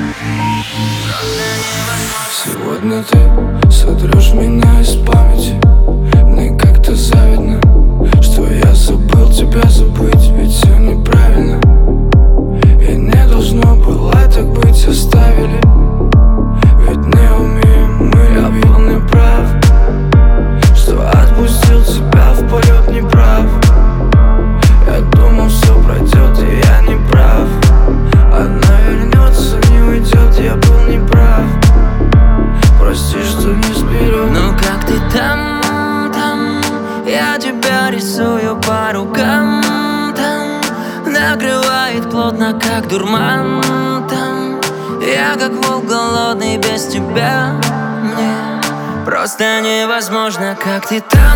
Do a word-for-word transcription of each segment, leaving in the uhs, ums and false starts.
Сегодня ты сотрешь меня из памяти. Мне как-то завидно, что я забыл тебя забыть. Ведь все неправильно, и не должно было так быть. Оставили, ведь не умеем мы. Я был неправ, что отпустил тебя в полет, неправ. Я думал, все пройдет, и я не прав. Она вернется, не уйдет, я был неправ. Прости, что не сберег. Ну как ты там, там? Я тебя рисую по рукам, там. Накрывает плотно, как дурман, там. Я как волк голодный без тебя. Мне просто невозможно, как ты там,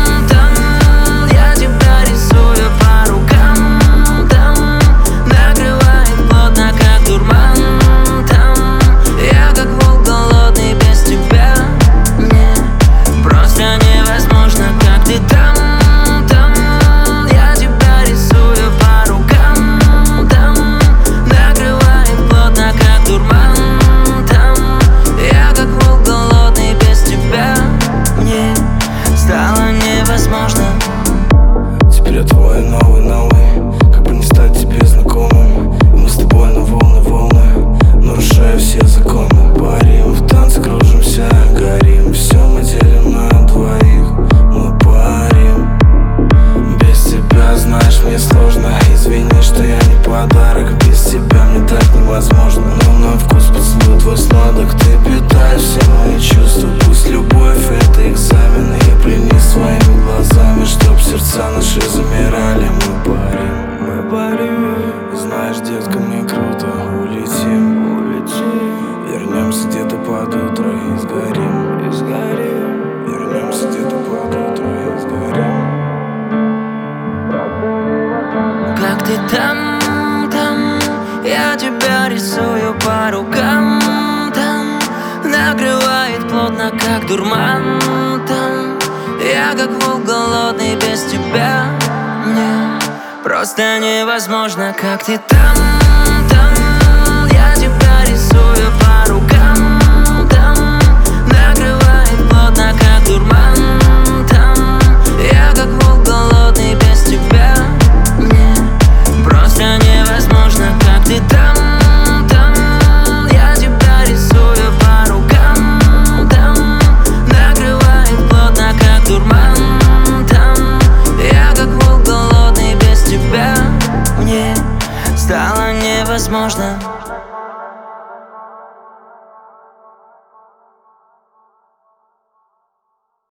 там. Я тебя рисую по рукам, там. Накрывает плотно, как дурман, там. Я как волк голодный без тебя. Мне просто невозможно, как ты там, там. Я тебя рисую по рукам, там. Накрывает плотно, как дурман, там. Я как волк голодный без тебя. Мне стало невозможно. Теперь я твой новый, новый. Как бы не стать тебе знакомым. И мы с тобой на волны, волны, нарушая все законы. Парим в танце, кружимся, горим. Все мы делим на двоих. Мы парим. Без тебя, знаешь, мне сложно. Извини, что я не подарок. Без тебя мне так невозможно. Но на вкус поцелуй твой сладок. Ты питаешь все мои чувства. Пусть любовь — это экзамен. И пленни своими глазами, чтоб сердца наши замирали. Мы парим, мы парим. Знаешь, детка, мне круто. Улетим, улетим. Вернемся где-то под утро и сгорим, и сгорим. Вернемся где-то под утро и сгорим. Как ты там, там? Я тебя рисую по рукам, там. Накрывает плотно, как дурман, там. Я как волк голодный без тебя. Мне просто невозможно, как ты там, там. Я тебя рисую по рукам, там. Накрывает плотно, как дурман, там. Я как волк голодный без тебя. Мне просто невозможно, как ты там, там. Я тебя рисую по рукам, там. Накрывает плотно, как дурман, там. Я как волк голодный без тебя. Мне стало невозможно.